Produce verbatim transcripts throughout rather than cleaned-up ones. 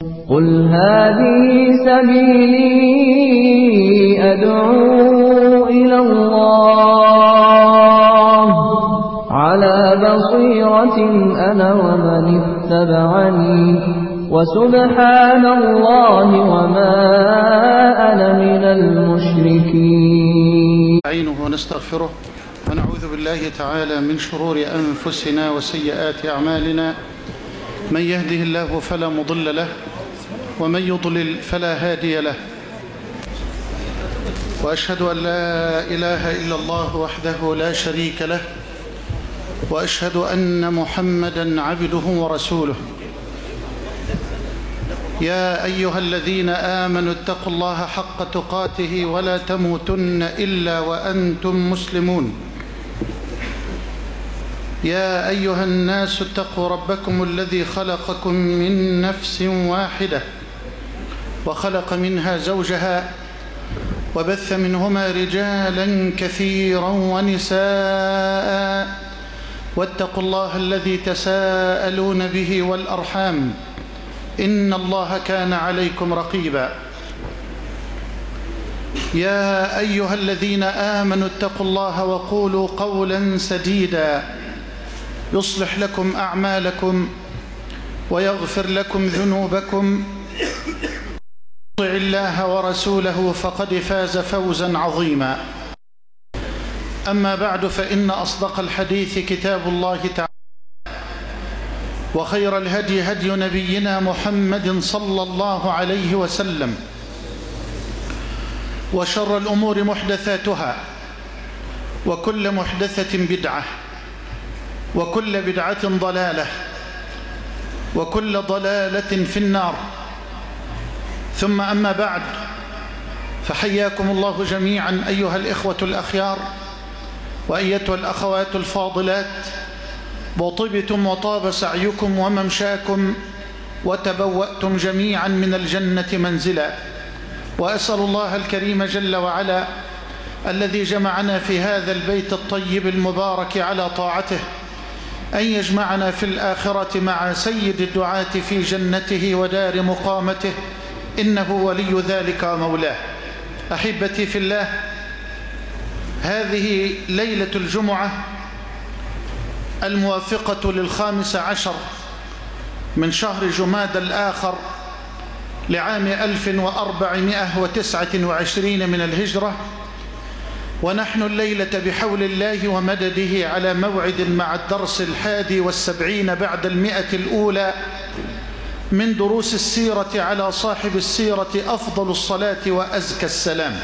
قل هذه سبيلي أدعو إلى الله على بصيرة أنا ومن اتبعني وسبحان الله وما أنا من المشركين. نستعينه ونستغفره ونعوذ بالله تعالى من شرور أنفسنا وسيئات أعمالنا، من يهده الله فلا مضل له ومن يضلل فلا هادي له، وأشهد أن لا إله إلا الله وحده لا شريك له، وأشهد أن محمدًا عبده ورسوله. يا أيها الذين آمنوا اتقوا الله حق تقاته ولا تموتن إلا وأنتم مسلمون. يا أيها الناس اتقوا ربكم الذي خلقكم من نفس واحدة وخلق منها زوجها وبث منهما رجالا كثيرا ونساء، واتقوا الله الذي تساءلون به والأرحام إن الله كان عليكم رقيبا. يا أيها الذين آمنوا اتقوا الله وقولوا قولا سديدا يصلح لكم أعمالكم ويغفر لكم ذنوبكم، اطع الله ورسوله فقد فاز فوزا عظيما. أما بعد، فإن أصدق الحديث كتاب الله تعالى، وخير الهدي هدي نبينا محمد صلى الله عليه وسلم، وشر الأمور محدثاتها، وكل محدثة بدعة، وكل بدعة ضلالة، وكل ضلالة في النار. ثم أما بعد، فحياكم الله جميعا أيها الإخوة الأخيار وأيتها الأخوات الفاضلات، وطبتم وطاب سعيكم وممشاكم وتبوأتم جميعا من الجنة منزلا. وأسأل الله الكريم جل وعلا الذي جمعنا في هذا البيت الطيب المبارك على طاعته أن يجمعنا في الآخرة مع سيد الدعاة في جنته ودار مقامته، إنه ولي ذلك مولاه. أحبتي في الله، هذه ليلة الجمعة الموافقة للخامس عشر من شهر جماد الآخر لعام ألف وأربعمائة وتسعة وعشرين من الهجرة، ونحن الليلة بحول الله ومدده على موعد مع الدرس الحادي والسبعين بعد المئة الأولى من دروس السيرة على صاحب السيرة أفضل الصلاة وأزكى السلام.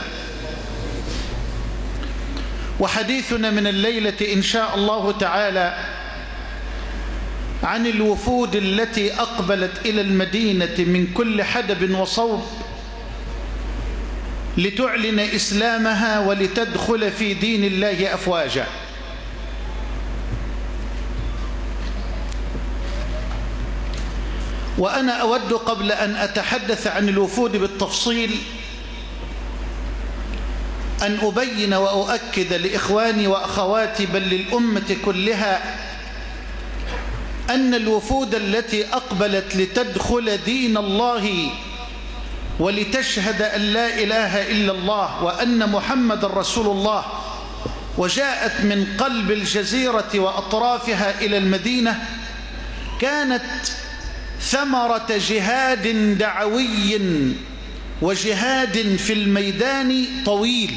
وحديثنا من الليلة إن شاء الله تعالى عن الوفود التي أقبلت إلى المدينة من كل حدب وصوب لتعلن إسلامها ولتدخل في دين الله أفواجا. وأنا أود قبل أن أتحدث عن الوفود بالتفصيل أن أبين وأؤكد لإخواني وأخواتي بل للأمة كلها أن الوفود التي أقبلت لتدخل دين الله ولتشهد أن لا إله إلا الله وأن محمد رسول الله، وجاءت من قلب الجزيرة وأطرافها إلى المدينة، كانت ثمرة جهاد دعوي وجهاد في الميدان طويل.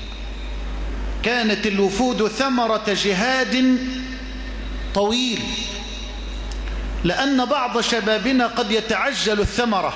كانت الوفود ثمرة جهاد طويل، لأن بعض شبابنا قد يتعجل الثمرة.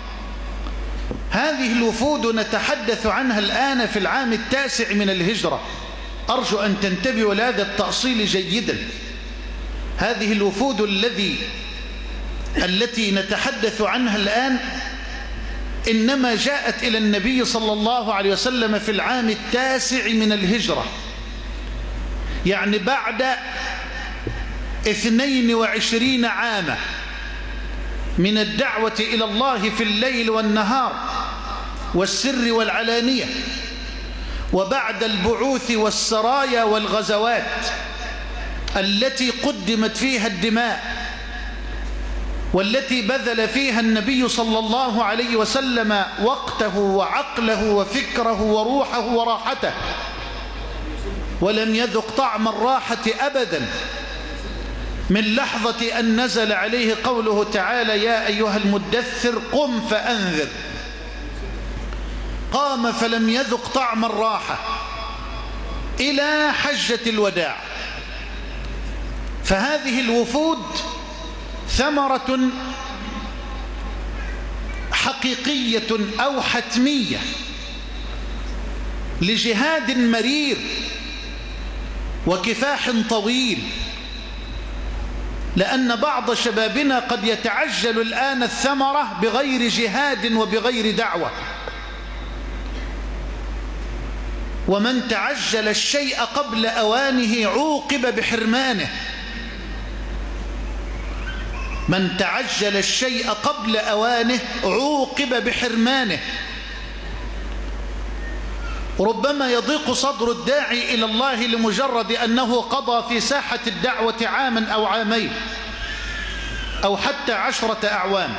هذه الوفود نتحدث عنها الآن في العام التاسع من الهجرة، أرجو أن تنتبهوا لهذا التأصيل جيدا. هذه الوفود الذي التي نتحدث عنها الآن إنما جاءت إلى النبي صلى الله عليه وسلم في العام التاسع من الهجرة، يعني بعد اثنين وعشرين عاما من الدعوة إلى الله في الليل والنهار والسر والعلانية، وبعد البعوث والسرايا والغزوات التي قدمت فيها الدماء والتي بذل فيها النبي صلى الله عليه وسلم وقته وعقله وفكره وروحه وراحته، ولم يذق طعم الراحة أبدا من لحظة أن نزل عليه قوله تعالى: يا أيها المدثر قم فأنذر. قام فلم يذق طعم الراحة إلى حجة الوداع. فهذه الوفود ثمرة حقيقية أو حتمية لجهاد مرير وكفاح طويل، لأن بعض شبابنا قد يتعجل الآن الثمرة بغير جهاد وبغير دعوة. ومن تعجل الشيء قبل أوانه عوقب بحرمانه. من تعجل الشيء قبل أوانه عوقب بحرمانه. ربما يضيق صدر الداعي إلى الله لمجرد أنه قضى في ساحة الدعوة عاما أو عامين أو حتى عشرة أعوام،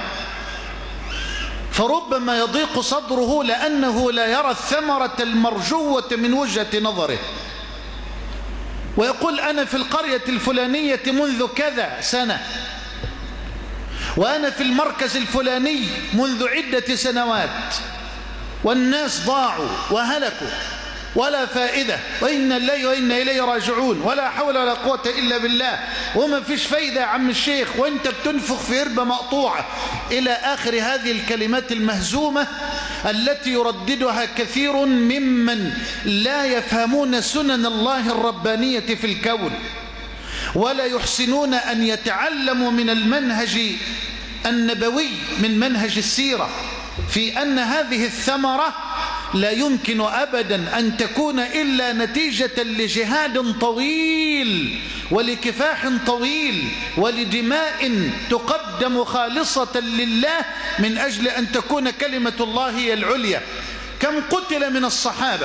فربما يضيق صدره لأنه لا يرى الثمرة المرجوة من وجهة نظره، ويقول: أنا في القرية الفلانية منذ كذا سنة، وأنا في المركز الفلاني منذ عدة سنوات، والناس ضاعوا وهلكوا ولا فائدة، وإنا إليه وإنا إليه راجعون، ولا حول ولا قوة إلا بالله، وما فيش فايدة يا عم الشيخ، وانت بتنفخ في هربة مقطوعة، إلى آخر هذه الكلمات المهزومة التي يرددها كثير ممن لا يفهمون سنن الله الربانية في الكون، ولا يحسنون أن يتعلموا من المنهج النبوي، من منهج السيرة، في أن هذه الثمرة لا يمكن أبدا أن تكون إلا نتيجة لجهاد طويل ولكفاح طويل ولدماء تقدم خالصة لله من أجل أن تكون كلمة الله هي العليا. كم قتل من الصحابة،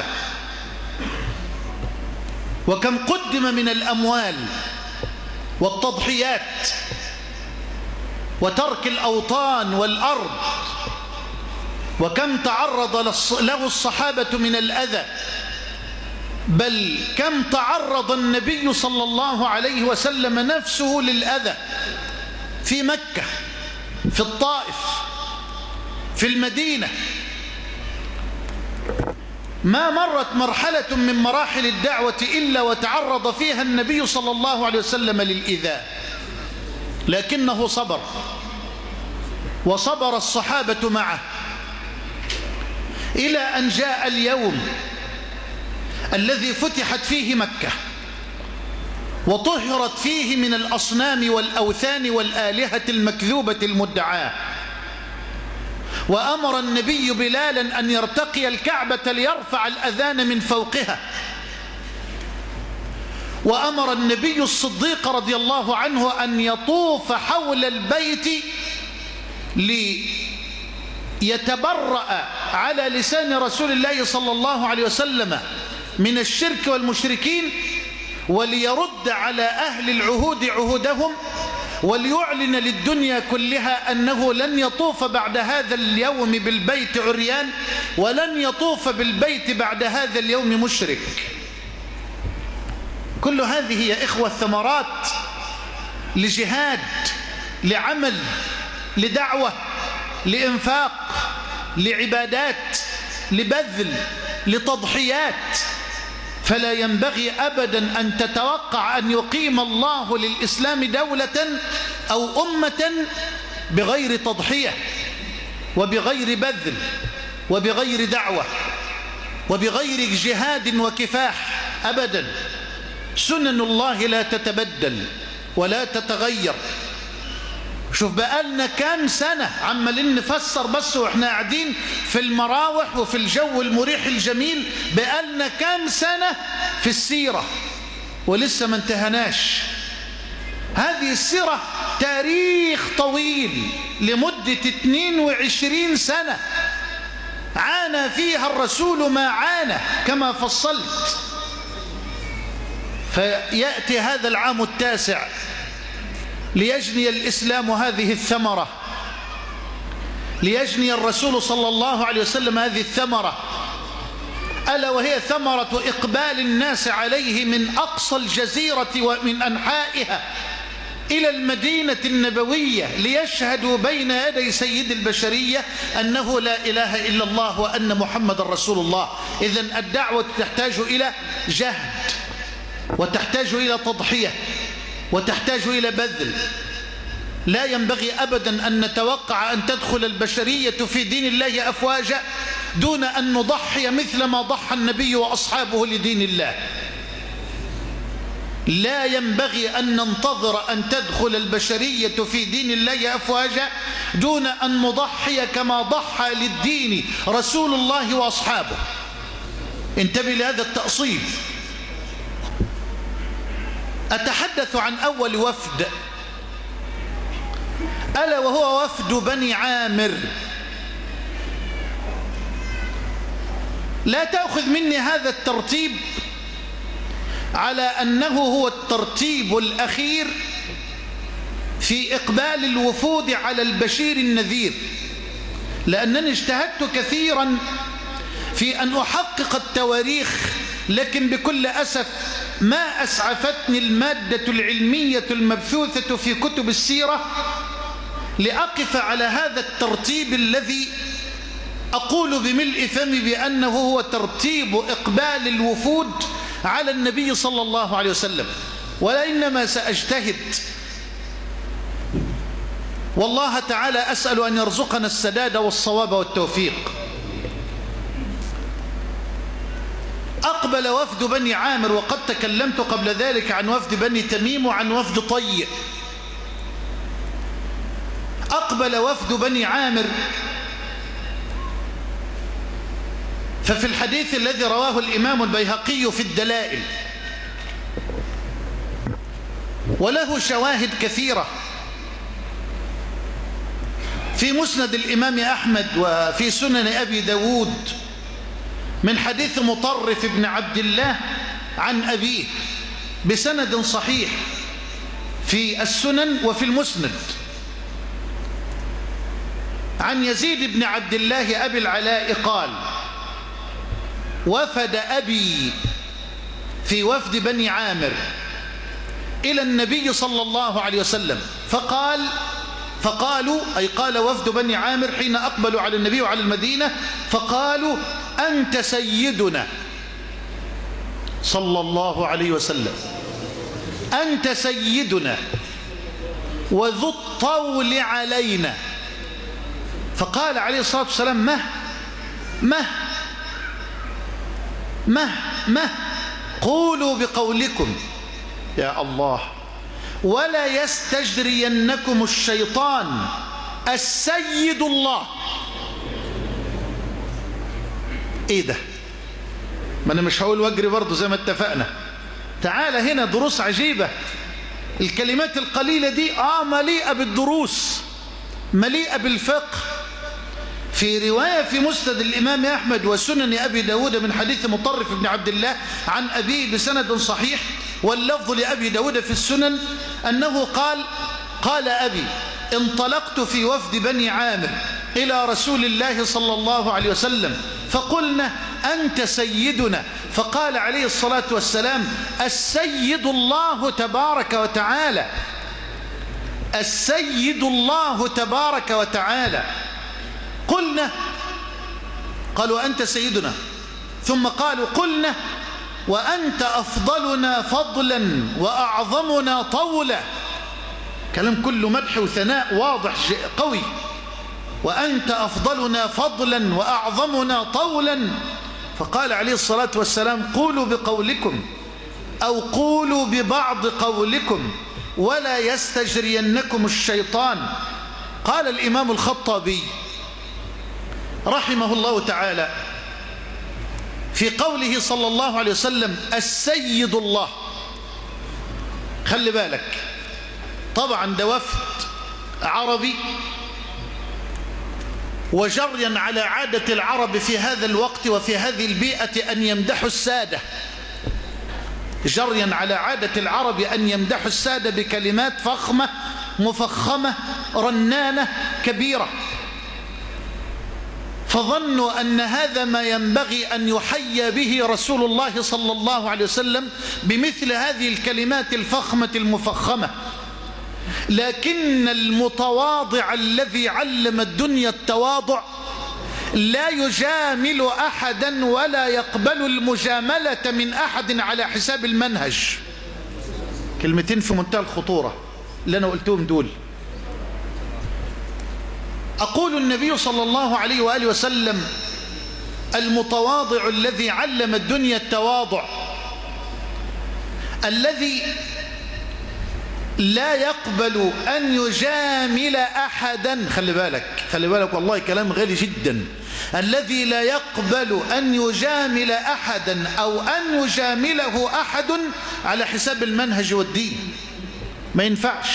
وكم قدم من الأموال والتضحيات وترك الأوطان والأرض، وكم تعرض له الصحابة من الأذى، بل كم تعرض النبي صلى الله عليه وسلم نفسه للأذى في مكة، في الطائف، في المدينة. ما مرت مرحلة من مراحل الدعوة إلا وتعرض فيها النبي صلى الله عليه وسلم للإيذاء، لكنه صبر، وصبر الصحابة معه، إلى أن جاء اليوم الذي فتحت فيه مكة وطهرت فيه من الأصنام والأوثان والآلهة المكذوبة المدعاة، وأمر النبي بلالا أن يرتقي الكعبة ليرفع الأذان من فوقها، وأمر النبي الصديق رضي الله عنه أن يطوف حول البيت ليتبرأ على لسان رسول الله صلى الله عليه وسلم من الشرك والمشركين، وليرد على أهل العهود عهودهم، وليعلن للدنيا كلها أنه لن يطوف بعد هذا اليوم بالبيت عريان، ولن يطوف بالبيت بعد هذا اليوم مشرك. كل هذه يا إخوة ثمرات لجهاد، لعمل، لدعوة، لإنفاق، لعبادات، لبذل، لتضحيات. فلا ينبغي أبدا أن تتوقع أن يقيم الله للإسلام دولة أو أمة بغير تضحية وبغير بذل وبغير دعوة وبغير جهاد وكفاح أبدا. سنن الله لا تتبدل ولا تتغير. شوف بقالنا كام سنة عمالين نفسر بس واحنا قاعدين في المراوح وفي الجو المريح الجميل، بقالنا كام سنة في السيرة ولسه ما انتهناش. هذه السيرة تاريخ طويل لمدة اثنين وعشرين سنة عانى فيها الرسول ما عانى كما فصلت. فيأتي هذا العام التاسع ليجني الإسلام هذه الثمرة، ليجني الرسول صلى الله عليه وسلم هذه الثمرة، ألا وهي ثمرة إقبال الناس عليه من أقصى الجزيرة ومن أنحائها إلى المدينة النبوية ليشهدوا بين يدي سيد البشرية أنه لا إله إلا الله وأن محمد رسول الله. إذن الدعوة تحتاج إلى جهد، وتحتاج إلى تضحية، وتحتاج إلى بذل. لا ينبغي أبدا أن نتوقع أن تدخل البشرية في دين الله أفواجا دون أن نضحي مثل ما ضحى النبي وأصحابه لدين الله. لا ينبغي أن ننتظر أن تدخل البشرية في دين الله أفواجا دون أن نضحي كما ضحى للدين رسول الله وأصحابه. انتبه لهذا التأصيل. أتحدث عن أول وفد، ألا وهو وفد بني عامر. لا تأخذ مني هذا الترتيب على أنه هو الترتيب الأخير في إقبال الوفود على البشير النذير، لأنني اجتهدت كثيرا في أن أحقق التواريخ، لكن بكل أسف ما أسعفتني المادة العلمية المبثوثة في كتب السيرة لأقف على هذا الترتيب الذي أقول بملء فمي بأنه هو ترتيب إقبال الوفود على النبي صلى الله عليه وسلم. ولإنما سأجتهد، والله تعالى أسأل أن يرزقنا السداد والصواب والتوفيق. أقبل وفد بني عامر، وقد تكلمت قبل ذلك عن وفد بني تميم وعن وفد طي. أقبل وفد بني عامر، ففي الحديث الذي رواه الإمام البيهقي في الدلائل، وله شواهد كثيرة في مسند الإمام أحمد وفي سنن أبي داود من حديث مطرف بن عبد الله عن أبيه بسند صحيح في السنن وفي المسند عن يزيد بن عبد الله أبي العلاء قال: وفد أبي في وفد بني عامر إلى النبي صلى الله عليه وسلم، فقال فقالوا أي قال وفد بني عامر حين أقبلوا على النبي وعلى المدينة، فقالوا: أنت سيدنا صلى الله عليه وسلم، أنت سيدنا وذو الطول علينا. فقال عليه الصلاة والسلام: مه مه مه مه قولوا بقولكم يا الله، ولا يستجرينكم الشيطان، السيد الله. ايه ده؟ ما انا مش هقول واجري برضه زي ما اتفقنا. تعال هنا دروس عجيبة. الكلمات القليلة دي اه مليئة بالدروس، مليئة بالفقه. في رواية في مسند الإمام أحمد وسنن أبي داود من حديث مطرف بن عبد الله عن أبيه بسند صحيح، واللفظ لأبي داود في السنن أنه قال: قال أبي: انطلقت في وفد بني عامر إلى رسول الله صلى الله عليه وسلم، فقلنا: أنت سيدنا. فقال عليه الصلاة والسلام: السيد الله تبارك وتعالى، السيد الله تبارك وتعالى. قلنا، قالوا: أنت سيدنا. ثم قالوا: قلنا: وأنت أفضلنا فضلا وأعظمنا طولا. كلام كله مدح وثناء واضح قوي. وأنت أفضلنا فضلا وأعظمنا طولا. فقال عليه الصلاة والسلام: قولوا بقولكم أو قولوا ببعض قولكم ولا يستجرينكم الشيطان. قال الإمام الخطابي رحمه الله تعالى في قوله صلى الله عليه وسلم: السيد الله. خلي بالك، طبعا ده وفد عربي، وجريا على عادة العرب في هذا الوقت وفي هذه البيئة أن يمدحوا السادة، جريا على عادة العرب أن يمدحوا السادة بكلمات فخمة مفخمة رنانة كبيرة، فظنوا أن هذا ما ينبغي أن يحيى به رسول الله صلى الله عليه وسلم بمثل هذه الكلمات الفخمة المفخمة. لكن المتواضع الذي علم الدنيا التواضع لا يجامل أحدا ولا يقبل المجاملة من أحد على حساب المنهج. كلمتين في منتهى الخطورة اللي أنا قلتهم دول. أقول النبي صلى الله عليه وآله وسلم المتواضع الذي علم الدنيا التواضع، الذي لا يقبل أن يجامل أحدا، خلي بالك خلي بالك والله كلام غالي جدا، الذي لا يقبل أن يجامل أحدا أو أن يجامله أحد على حساب المنهج والدين. ما ينفعش.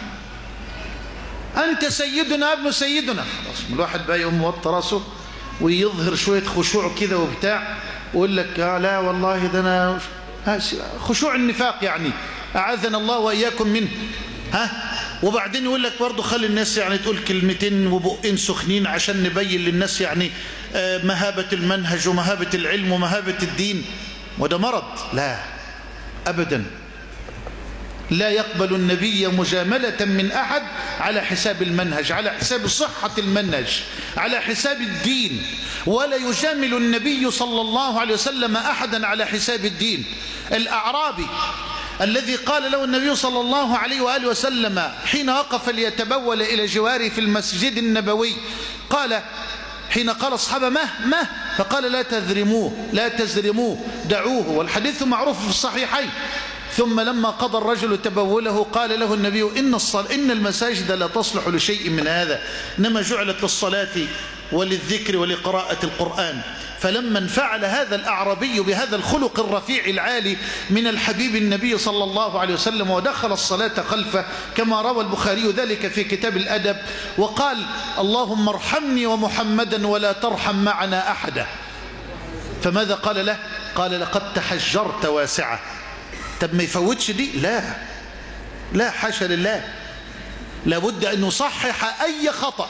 أنت سيدنا ابن سيدنا، خلاص الواحد بقى يقوم موطي راسه ويظهر شوية خشوع كده وبتاع ويقول لك آه لا والله ده أنا خشوع النفاق يعني، أعاذنا الله وإياكم منه. ها وبعدين يقول لك برضه خلي الناس يعني تقول كلمتين وبقين سخنين عشان نبين للناس يعني آه مهابة المنهج ومهابة العلم ومهابة الدين، وده مرض. لا أبدا، لا يقبل النبي مجاملة من أحد على حساب المنهج، على حساب صحة المنهج، على حساب الدين، ولا يجامل النبي صلى الله عليه وسلم أحدا على حساب الدين. الأعرابي الذي قال له النبي صلى الله عليه وآله وسلم حين وقف ليتبول إلى جواره في المسجد النبوي، قال حين قال أصحابه مه مه فقال لا تذرموه لا تزرموه دعوه، والحديث معروف في الصحيحين. ثم لما قضى الرجل تبوله قال له النبي إن, الصل... إن المساجد لا تصلح لشيء من هذا، إنما جعلت للصلاة وللذكر ولقراءة القرآن. فلما انفعل هذا الأعرابي بهذا الخلق الرفيع العالي من الحبيب النبي صلى الله عليه وسلم ودخل الصلاة خلفه كما روى البخاري ذلك في كتاب الأدب، وقال اللهم ارحمني ومحمدا ولا ترحم معنا أحدا، فماذا قال له؟ قال لقد تحجرت واسعة. طب ما يفوتش دي؟ لا لا حاشا لله، لابد أن نصحح أي خطأ.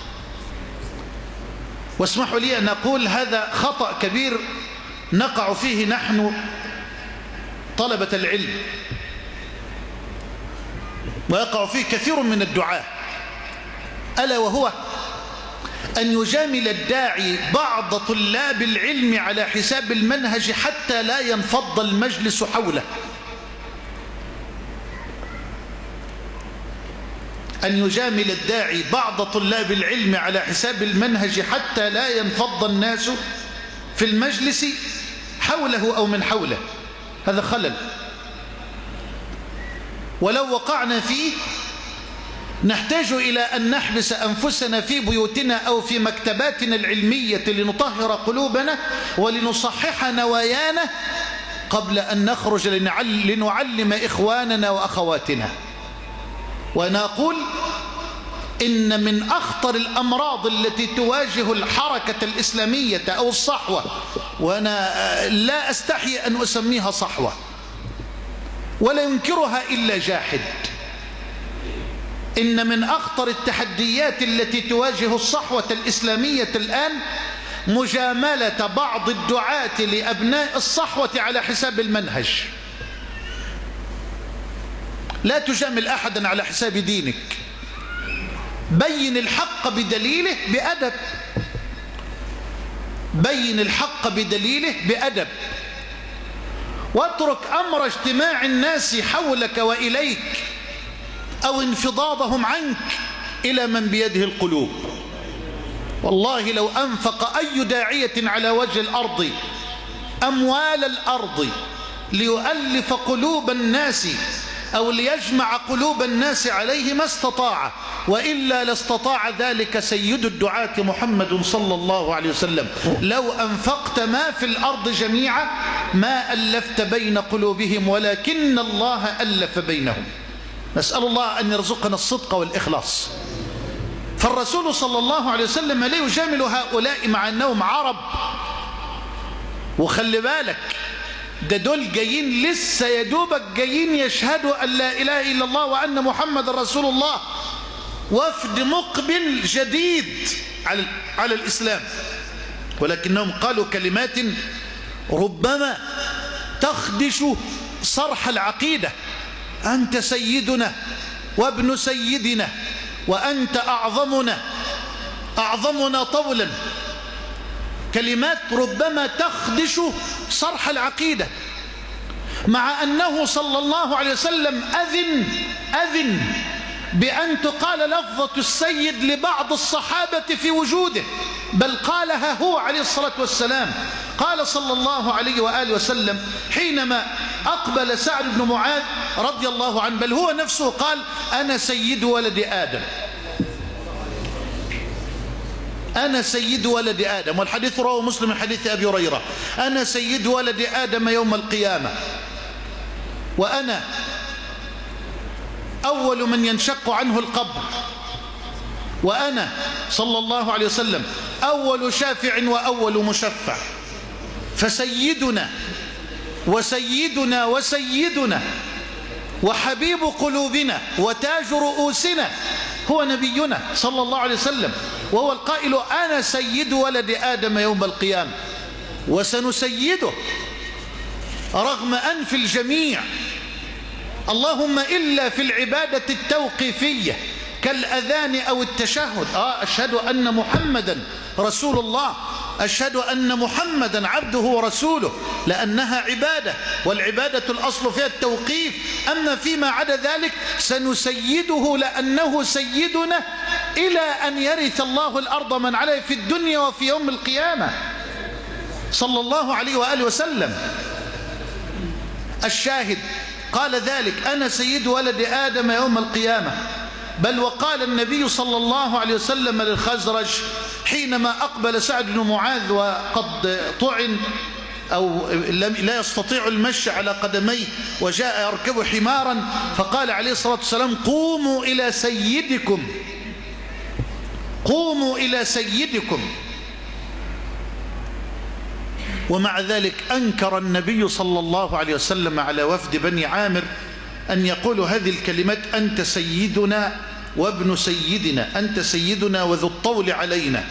واسمحوا لي أن أقول هذا خطأ كبير نقع فيه نحن طلبة العلم، ويقع فيه كثير من الدعاة، ألا وهو أن يجامل الداعي بعض طلاب العلم على حساب المنهج حتى لا ينفض المجلس حوله. أن يجامل الداعي بعض طلاب العلم على حساب المنهج حتى لا ينفض الناس في المجلس حوله أو من حوله، هذا خلل. ولو وقعنا فيه نحتاج إلى أن نحبس أنفسنا في بيوتنا أو في مكتباتنا العلمية لنطهر قلوبنا ولنصحح نوايانا قبل أن نخرج لنعلم إخواننا وأخواتنا. وأنا أقول إن من أخطر الأمراض التي تواجه الحركة الإسلامية أو الصحوة، وأنا لا أستحي أن أسميها صحوة ولا ينكرها إلا جاحد، إن من أخطر التحديات التي تواجه الصحوة الإسلامية الآن مجاملة بعض الدعاة لأبناء الصحوة على حساب المنهج. لا تجامل أحدا على حساب دينك، بين الحق بدليله بأدب، بين الحق بدليله بأدب، واترك أمر اجتماع الناس حولك وإليك أو انفضاضهم عنك إلى من بيده القلوب. والله لو أنفق أي داعية على وجه الأرض أموال الأرض ليؤلف قلوب الناس أو ليجمع قلوب الناس عليه ما استطاع، وإلا لاستطاع ذلك سيد الدعاة محمد صلى الله عليه وسلم. لو أنفقت ما في الأرض جميعا ما ألفت بين قلوبهم ولكن الله ألف بينهم. نسأل الله أن يرزقنا الصدق والإخلاص. فالرسول صلى الله عليه وسلم لا يجامل هؤلاء مع أنهم عرب. وخلي بالك ده دول جايين لسه يدوبك جايين يشهدوا أن لا إله إلا الله وأن محمد رسول الله، وفد مقبل جديد على, على الإسلام، ولكنهم قالوا كلمات ربما تخدش صرح العقيدة. أنت سيدنا وابن سيدنا وأنت أعظمنا أعظمنا طولا، كلمات ربما تخدش صرح العقيدة، مع أنه صلى الله عليه وسلم أذن أذن بأن تقال لفظة السيد لبعض الصحابة في وجوده، بل قالها هو عليه الصلاة والسلام. قال صلى الله عليه وآله وسلم حينما أقبل سعد بن معاذ رضي الله عنه، بل هو نفسه قال أنا سيد ولد آدم، أنا سيد ولد آدم، والحديث رواه مسلم من حديث أبي هريرة، أنا سيد ولد آدم يوم القيامة، وأنا أول من ينشق عنه القبر، وأنا صلى الله عليه وسلم أول شافع وأول مشفع، فسيدنا وسيدنا وسيدنا وحبيب قلوبنا وتاج رؤوسنا هو نبينا صلى الله عليه وسلم، وهو القائل أنا سيد ولد آدم يوم القيامة، وسنسيده رغم أنف الجميع، اللهم إلا في العبادة التوقيفية كالأذان أو التشهد. آه أشهد أن محمدا رسول الله، أشهد أن محمدا عبده ورسوله، لأنها عبادة، والعبادة الأصل فيها التوقيف. أما فيما عدا ذلك سنسيده لأنه سيدنا إلى أن يرث الله الأرض من عليه في الدنيا وفي يوم القيامة صلى الله عليه وآله وسلم. الشاهد قال ذلك أنا سيد ولد آدم يوم القيامة، بل وقال النبي صلى الله عليه وسلم للخزرج حينما أقبل سعد بن معاذ وقد طعن أو لا يستطيع المشي على قدميه وجاء يركب حمارا، فقال عليه الصلاة والسلام قوموا إلى سيدكم، قوموا إلى سيدكم. ومع ذلك أنكر النبي صلى الله عليه وسلم على وفد بني عامر أن يقولوا هذه الكلمات أنت سيدنا وابن سيدنا، أنت سيدنا وذو الطول علينا،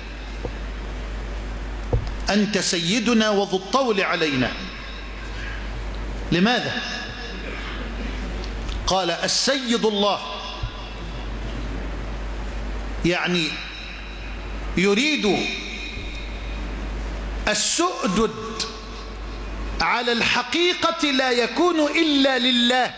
أنت سيدنا وذو الطول علينا. لماذا؟ قال السيد الله، يعني يريد السؤدد على الحقيقة لا يكون إلا لله،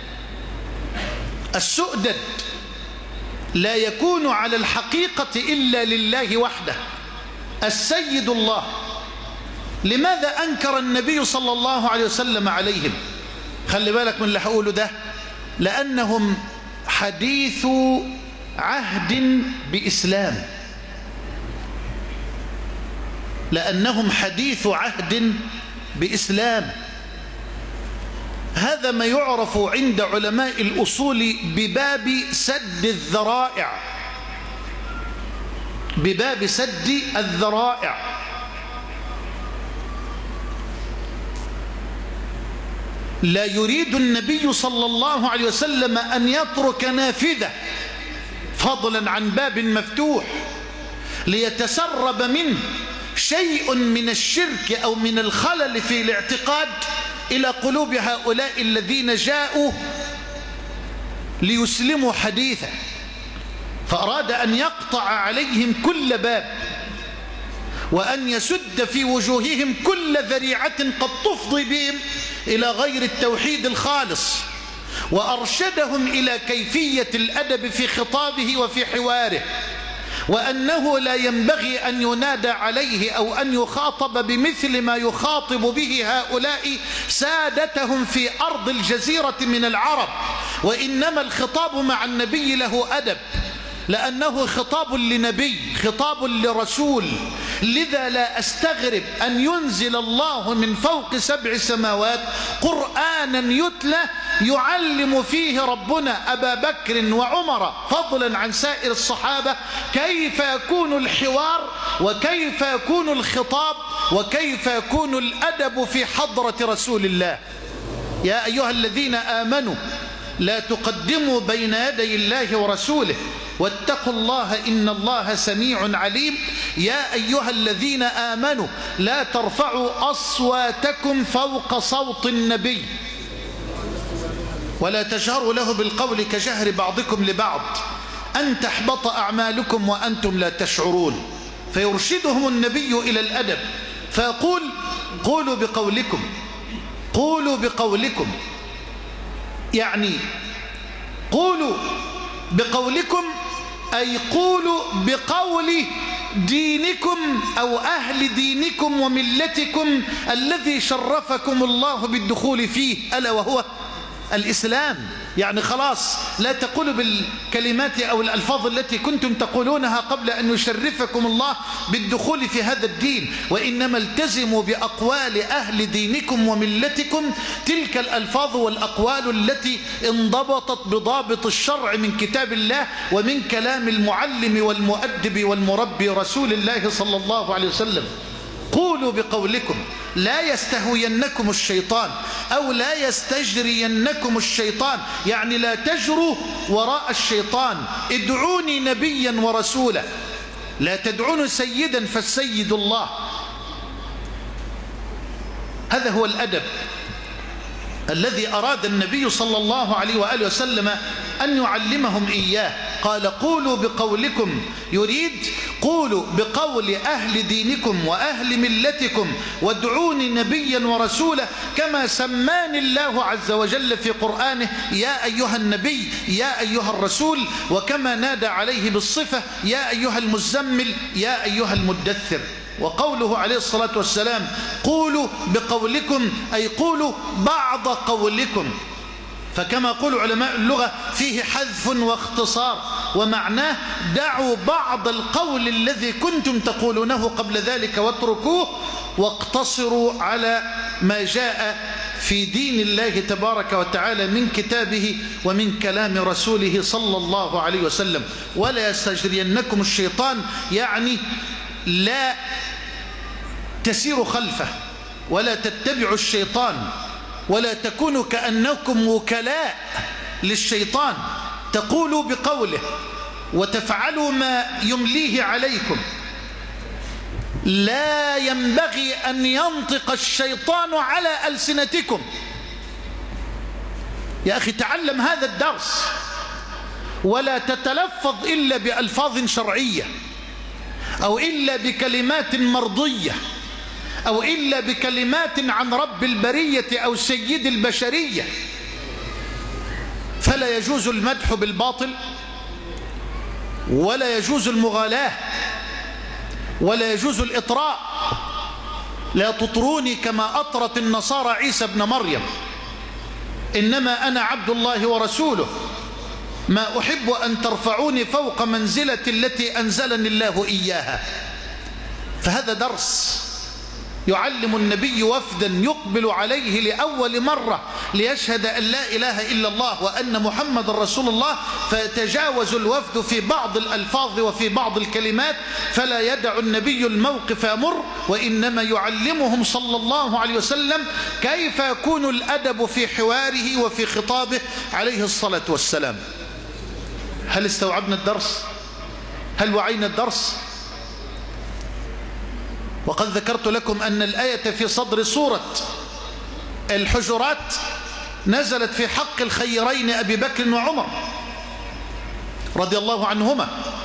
السؤدد لا يكون على الحقيقة إلا لله وحده، السيد الله. لماذا أنكر النبي صلى الله عليه وسلم عليهم؟ خلي بالك من اللي هقوله ده، لأنهم حديث عهد بإسلام، لأنهم حديث عهد بإسلام. هذا ما يعرف عند علماء الأصول بباب سد الذرائع، بباب سد الذرائع. لا يريد النبي صلى الله عليه وسلم أن يترك نافذة فضلا عن باب مفتوح ليتسرب منه شيء من الشرك أو من الخلل في الاعتقاد إلى قلوب هؤلاء الذين جاءوا ليسلموا حديثا، فأراد أن يقطع عليهم كل باب وأن يسد في وجوههم كل ذريعة قد تفضي بهم إلى غير التوحيد الخالص، وأرشدهم إلى كيفية الأدب في خطابه وفي حواره، وأنه لا ينبغي أن ينادى عليه أو أن يخاطب بمثل ما يخاطب به هؤلاء سادتهم في أرض الجزيرة من العرب، وإنما الخطاب مع النبي له أدب، لأنه خطاب لنبي، خطاب لرسول. لذا لا أستغرب أن ينزل الله من فوق سبع سماوات قرآنا يتلى يعلم فيه ربنا أبا بكر وعمر فضلا عن سائر الصحابة كيف يكون الحوار وكيف يكون الخطاب وكيف يكون الأدب في حضرة رسول الله. يا أيها الذين آمنوا لا تقدموا بين يدي الله ورسوله واتقوا الله إن الله سميع عليم. يا أيها الذين آمنوا لا ترفعوا أصواتكم فوق صوت النبي ولا تجهروا له بالقول كجهر بعضكم لبعض أن تحبط أعمالكم وأنتم لا تشعرون. فيرشدهم النبي إلى الأدب فيقول قولوا بقولكم، قولوا بقولكم، يعني قولوا بقولكم أي قولوا بقول دينكم أو أهل دينكم وملتكم الذي شرفكم الله بالدخول فيه، ألا وهو الإسلام. يعني خلاص لا تقولوا بالكلمات أو الألفاظ التي كنتم تقولونها قبل أن يشرفكم الله بالدخول في هذا الدين، وإنما التزموا بأقوال أهل دينكم وملتكم، تلك الألفاظ والأقوال التي انضبطت بضابط الشرع من كتاب الله ومن كلام المعلم والمؤدب والمربي رسول الله صلى الله عليه وسلم. قولوا بقولكم لا يستهوينكم الشيطان أو لا يستجرينكم الشيطان، يعني لا تجروا وراء الشيطان. ادعوني نبيا ورسولا، لا تدعون سيدا فالسيد الله. هذا هو الأدب الذي أراد النبي صلى الله عليه وآله وسلم أن يعلمهم إياه. قال قولوا بقولكم، يريد قولوا بقول أهل دينكم وأهل ملتكم وادعوني نبيا ورسولا، كما سماني الله عز وجل في قرآنه يا أيها النبي يا أيها الرسول، وكما نادى عليه بالصفة يا أيها المزمل يا أيها المدثر. وقوله عليه الصلاة والسلام قولوا بقولكم أي قولوا بعض قولكم، فكما قول علماء اللغة فيه حذف واختصار، ومعناه دعوا بعض القول الذي كنتم تقولونه قبل ذلك واتركوه واقتصروا على ما جاء في دين الله تبارك وتعالى من كتابه ومن كلام رسوله صلى الله عليه وسلم. ولا يستجرينكم الشيطان، يعني لا تسيروا خلفه ولا تتبعوا الشيطان ولا تكونوا كأنكم وكلاء للشيطان، تقولوا بقوله وتفعلوا ما يمليه عليكم. لا ينبغي أن ينطق الشيطان على ألسنتكم. يا أخي تعلم هذا الدرس، ولا تتلفظ إلا بألفاظ شرعية أو إلا بكلمات مرضية أو إلا بكلمات عن رب البرية أو سيد البشرية. فلا يجوز المدح بالباطل ولا يجوز المغالاة ولا يجوز الإطراء. لا تطروني كما أطرت النصارى عيسى ابن مريم، إنما أنا عبد الله ورسوله، ما أحب أن ترفعوني فوق منزلة التي أنزلني الله إياها. فهذا درس يعلم النبي وفدا يقبل عليه لأول مرة ليشهد أن لا إله إلا الله وأن محمد رسول الله، فيتجاوز الوفد في بعض الألفاظ وفي بعض الكلمات، فلا يدع النبي الموقف يمر، وإنما يعلمهم صلى الله عليه وسلم كيف يكون الأدب في حواره وفي خطابه عليه الصلاة والسلام. هل استوعبنا الدرس؟ هل وعينا الدرس؟ وقد ذكرت لكم أن الآية في صدر سورة الحجرات نزلت في حق الخيرين أبي بكر وعمر رضي الله عنهما.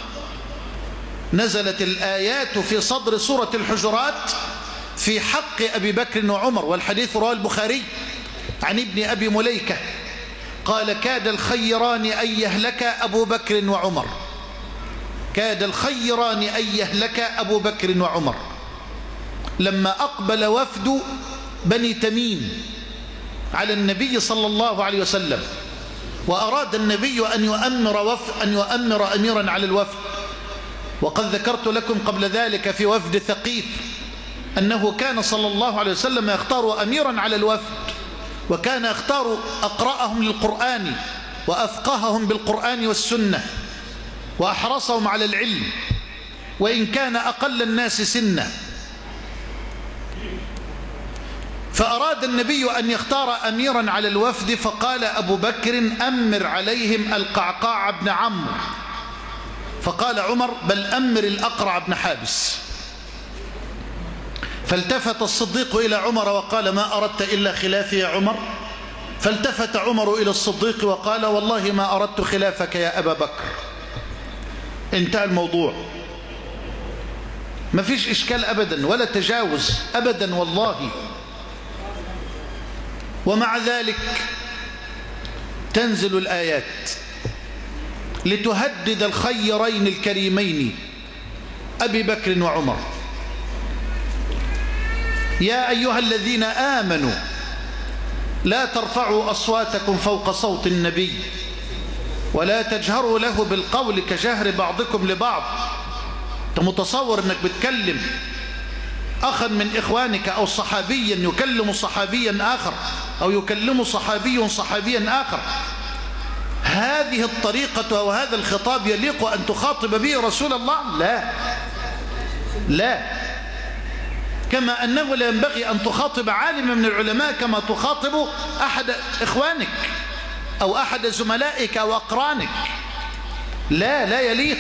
نزلت الآيات في صدر سورة الحجرات في حق أبي بكر وعمر، والحديث رواه البخاري عن ابن أبي مليكة قال كاد الخيران أن يهلك أبو بكر وعمر، كاد الخيران أن يهلك أبو بكر وعمر، لما أقبل وفد بني تميم على النبي صلى الله عليه وسلم، وأراد النبي أن يؤمر, وفد أن يؤمر أميرا على الوفد. وقد ذكرت لكم قبل ذلك في وفد ثقيف أنه كان صلى الله عليه وسلم يختار أميرا على الوفد، وكان يختار أقرأهم للقرآن وأفقههم بالقرآن والسنة وأحرصهم على العلم، وإن كان أقل الناس سنا. فأراد النبي أن يختار أميرا على الوفد، فقال أبو بكر أمر عليهم القعقاع بن عمرو، فقال عمر بل أمر الأقرع بن حابس. فالتفت الصديق إلى عمر وقال ما أردت إلا خلافي يا عمر؟ فالتفت عمر إلى الصديق وقال والله ما أردت خلافك يا أبا بكر. انتهى الموضوع، ما فيش إشكال أبدا ولا تجاوز أبدا والله. ومع ذلك تنزل الآيات لتهدد الخيرين الكريمين أبي بكر وعمر. يا أيها الذين آمنوا لا ترفعوا أصواتكم فوق صوت النبي ولا تجهروا له بالقول كجهر بعضكم لبعض. أنت متصور أنك بتكلم أخا من إخوانك أو صحابيا يكلم صحابيا آخر أو يكلم صحابي صحابيا آخر؟ هذه الطريقة أو هذا الخطاب يليق أن تخاطب به رسول الله؟ لا لا. كما أنه لا ينبغي أن تخاطب عالما من العلماء كما تخاطب أحد إخوانك أو أحد زملائك أو أقرانك. لا لا يليق.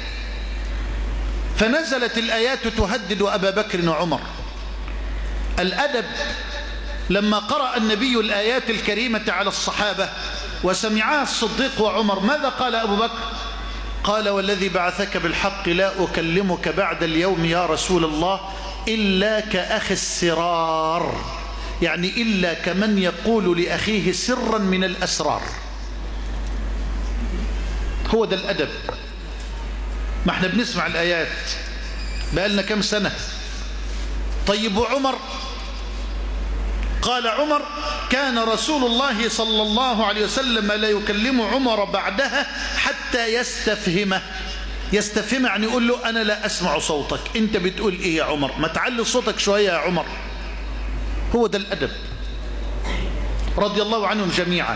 فنزلت الآيات تهدد أبا بكر وعمر. الأدب لما قرأ النبي الآيات الكريمة على الصحابة وسمعها الصديق وعمر ماذا قال أبو بكر؟ قال والذي بعثك بالحق لا أكلمك بعد اليوم يا رسول الله إلا كأخ السرار، يعني إلا كمن يقول لأخيه سرا من الأسرار. هو ده الأدب. ما احنا بنسمع الآيات بقالنا كم سنة. طيب وعمر؟ قال عمر كان رسول الله صلى الله عليه وسلم لا يكلم عمر بعدها حتى يستفهمه. يستفهم يعني يقول له أنا لا أسمع صوتك، أنت بتقول إيه يا عمر؟ ما تعلي صوتك شوية يا عمر. هو ده الأدب. رضي الله عنهم جميعا.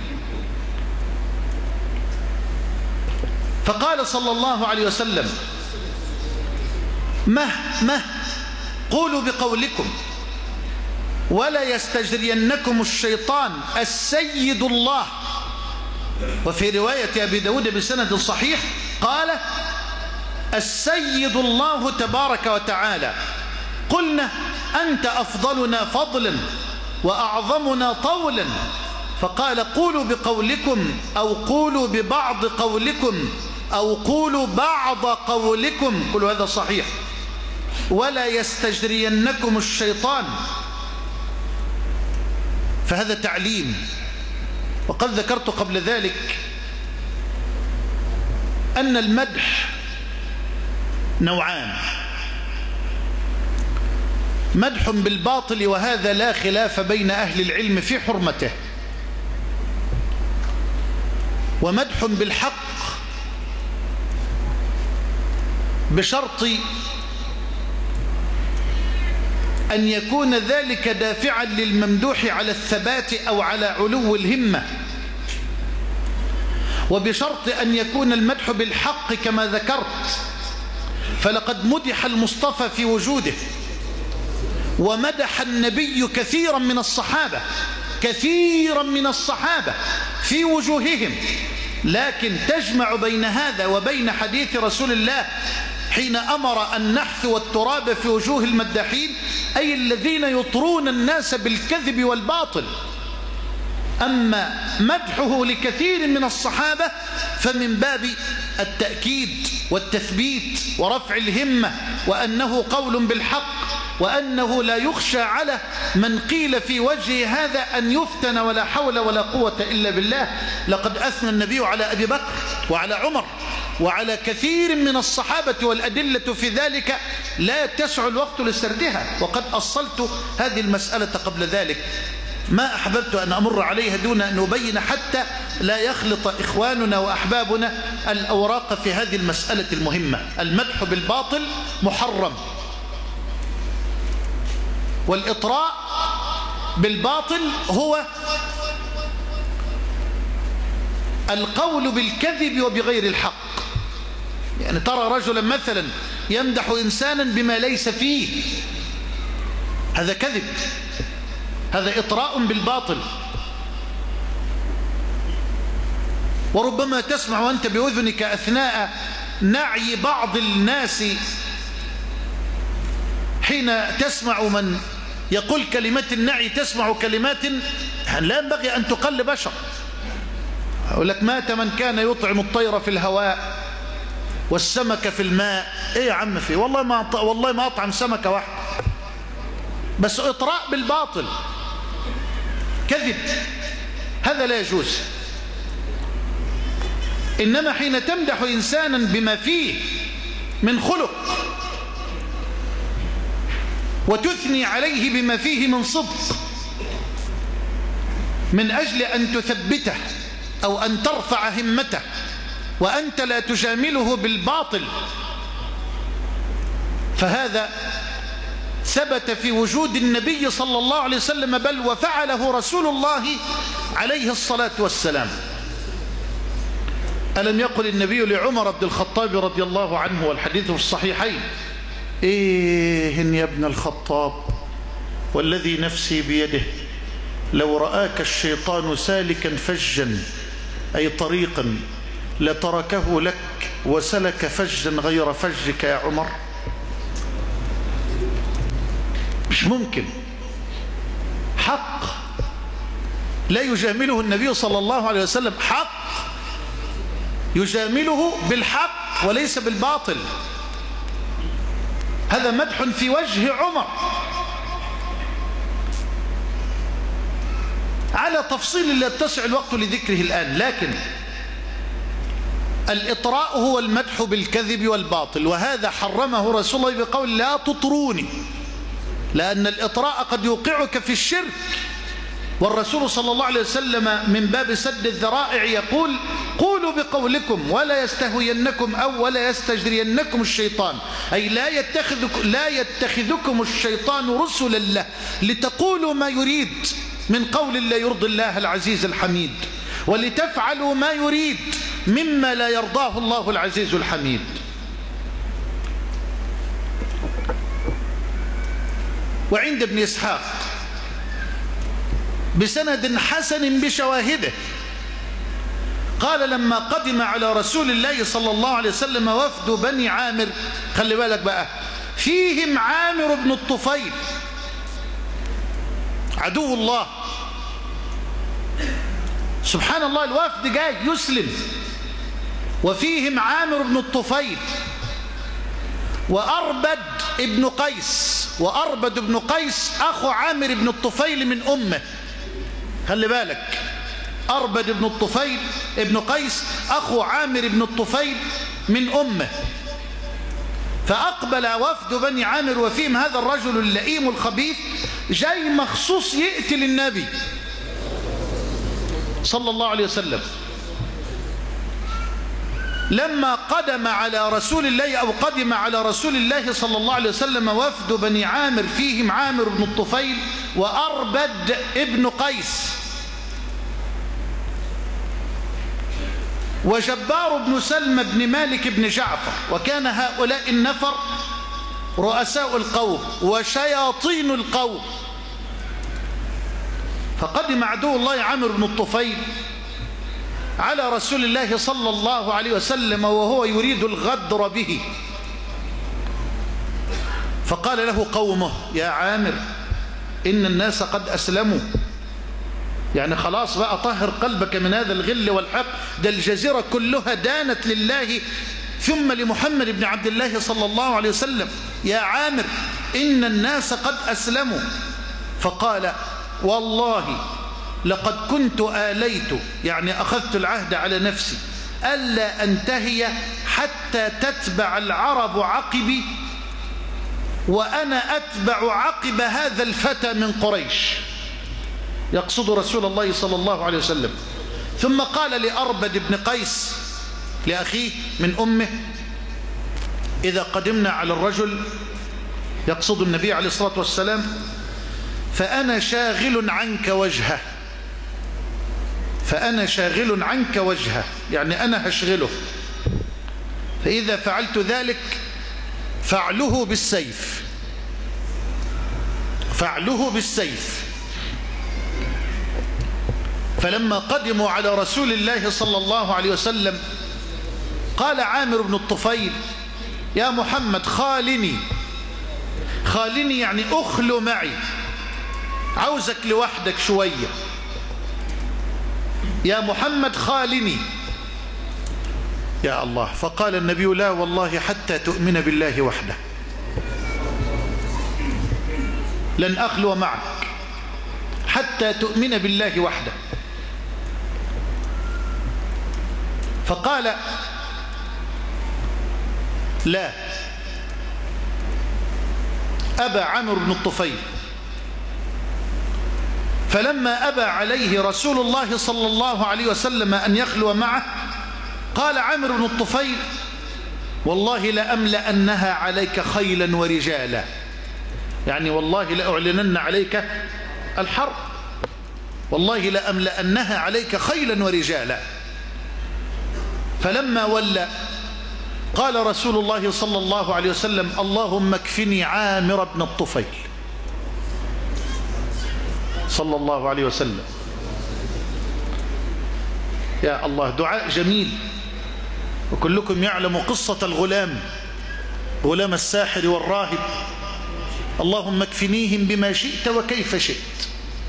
فقال صلى الله عليه وسلم مه مه قولوا بقولكم ولا يستجرينكم الشيطان السيد الله. وفي رواية أبي داود بسند صحيح قال السيد الله تبارك وتعالى. قلنا أنت أفضلنا فضلا وأعظمنا طولا. فقال قولوا بقولكم أو قولوا ببعض قولكم أو قولوا بعض قولكم، كل هذا صحيح. ولا يستجرينكم الشيطان. فهذا تعليم. وقد ذكرت قبل ذلك أن المدح نوعان: مدح بالباطل وهذا لا خلاف بين أهل العلم في حرمته، ومدح بالحق بشرط أن يكون ذلك دافعا للممدوح على الثبات أو على علو الهمة، وبشرط أن يكون المدح بالحق كما ذكرت. فلقد مدح المصطفى في وجوده ومدح النبي كثيرا من الصحابة كثيرا من الصحابة في وجوههم، لكن تجمع بين هذا وبين حديث رسول الله حين أمر النحث والتراب في وجوه المداحين، أي الذين يطرون الناس بالكذب والباطل. أما مدحه لكثير من الصحابة فمن باب التأكيد والتثبيت ورفع الهمة، وأنه قول بالحق، وأنه لا يخشى على من قيل في وجه هذا أن يفتن ولا حول ولا قوة إلا بالله. لقد أثنى النبي على أبي بكر وعلى عمر وعلى كثير من الصحابة، والأدلة في ذلك لا يتسع الوقت لسردها، وقد أصلت هذه المسألة قبل ذلك. ما أحببت أن أمر عليها دون أن أبين حتى لا يخلط إخواننا وأحبابنا الأوراق في هذه المسألة المهمة. المدح بالباطل محرم، والإطراء بالباطل هو القول بالكذب وبغير الحق. يعني ترى رجلا مثلا يمدح إنسانا بما ليس فيه، هذا كذب. هذا إطراء بالباطل. وربما تسمع وأنت بأذنك أثناء نعي بعض الناس حين تسمع من يقول كلمة النعي، تسمع كلمات لا ينبغي أن تقل بشر. أقول لك مات من كان يطعم الطير في الهواء والسمك في الماء. إيه يا عم فيه؟ والله ما والله ما أطعم سمكة واحدة، بس إطراء بالباطل، كذب، هذا لا يجوز. إنما حين تمدح إنسانا بما فيه من خلق وتثني عليه بما فيه من صدق من أجل أن تثبته أو أن ترفع همته، وأنت لا تجامله بالباطل، فهذا ثبت في وجود النبي صلى الله عليه وسلم، بل وفعله رسول الله عليه الصلاة والسلام. ألم يقل النبي لعمر بن الخطاب رضي الله عنه، والحديث في الصحيحين: إيه يا ابن الخطاب والذي نفسي بيده لو رآك الشيطان سالكا فجا أي طريقا لتركه لك وسلك فجا غير فجك يا عمر. مش ممكن. حق لا يجامله النبي صلى الله عليه وسلم، حق يجامله بالحق وليس بالباطل. هذا مدح في وجه عمر. على تفصيل لا يتسع الوقت لذكره الآن، لكن الإطراء هو المدح بالكذب والباطل، وهذا حرمه رسول الله بقول: لا تطروني، لأن الإطراء قد يوقعك في الشرك. والرسول صلى الله عليه وسلم من باب سد الذرائع يقول: قولوا بقولكم ولا يستهوينكم أو ولا يستجرينكم الشيطان، أي لا يتخذك لا يتخذكم الشيطان رسلا له لتقولوا ما يريد من قول لا يرضي الله العزيز الحميد، ولتفعلوا ما يريد مما لا يرضاه الله العزيز الحميد. وعند ابن إسحاق بسند حسن بشواهده قال: لما قدم على رسول الله صلى الله عليه وسلم وفد بني عامر، خلي بالك بقى، فيهم عامر بن الطفيل عدو الله، سبحان الله، الوفد جاي يسلم، وفيهم عامر بن الطفيل وأربد ابن قيس، وأربد ابن قيس أخو عامر بن الطفيل من أمه. خلي بالك، أربد ابن الطفيل ابن قيس أخو عامر بن الطفيل من أمه. فأقبل وفد بني عامر وفيهم هذا الرجل اللئيم الخبيث جاي مخصوص يقتل النبي صلى الله عليه وسلم. لما قدم على رسول الله أو قدم على رسول الله صلى الله عليه وسلم وفد بني عامر فيهم عامر بن الطفيل وأربد ابن قيس وجبار بن سلمى بن مالك بن جعفر، وكان هؤلاء النفر رؤساء القوم وشياطين القوم. فقدم عدو الله عامر بن الطفيل على رسول الله صلى الله عليه وسلم وهو يريد الغدر به، فقال له قومه: يا عامر، إن الناس قد أسلموا، يعني خلاص بقى طهر قلبك من هذا الغل والحق، ده الجزيرة كلها دانت لله ثم لمحمد بن عبد الله صلى الله عليه وسلم. يا عامر، إن الناس قد أسلموا. فقال: والله لقد كنت آليت، يعني أخذت العهد على نفسي، ألا أنتهي حتى تتبع العرب عقبي وأنا أتبع عقب هذا الفتى من قريش، يقصد رسول الله صلى الله عليه وسلم. ثم قال لأربد بن قيس لأخيه من أمه: إذا قدمنا على الرجل، يقصد النبي عليه الصلاة والسلام، فأنا شاغل عنك وجهه، فأنا شاغل عنك وجهه، يعني أنا هشغله، فإذا فعلت ذلك فعله بالسيف، فعله بالسيف. فلما قدموا على رسول الله صلى الله عليه وسلم قال عامر بن الطفيل: يا محمد خالني. خالني يعني أخلو معي، عاوزك لوحدك شوية. يا محمد خالني. يا الله. فقال النبي: لا والله حتى تؤمن بالله وحده، لن أخلو معك حتى تؤمن بالله وحده. فقال: لا. أبى عمرو بن الطفيل. فلما أبى عليه رسول الله صلى الله عليه وسلم أن يخلو معه قال عمرو بن الطفيل: والله لأملأنها عليك خيلا ورجالا، يعني والله لأعلنن عليك الحرب، والله لأملأنها عليك خيلا ورجالا. فلما ولى قال رسول الله صلى الله عليه وسلم: اللهم اكفني عامر بن الطفيل، صلى الله عليه وسلم. يا الله، دعاء جميل. وكلكم يعلم قصة الغلام، غلام الساحر والراهب: اللهم اكفنيهم بما شئت وكيف شئت.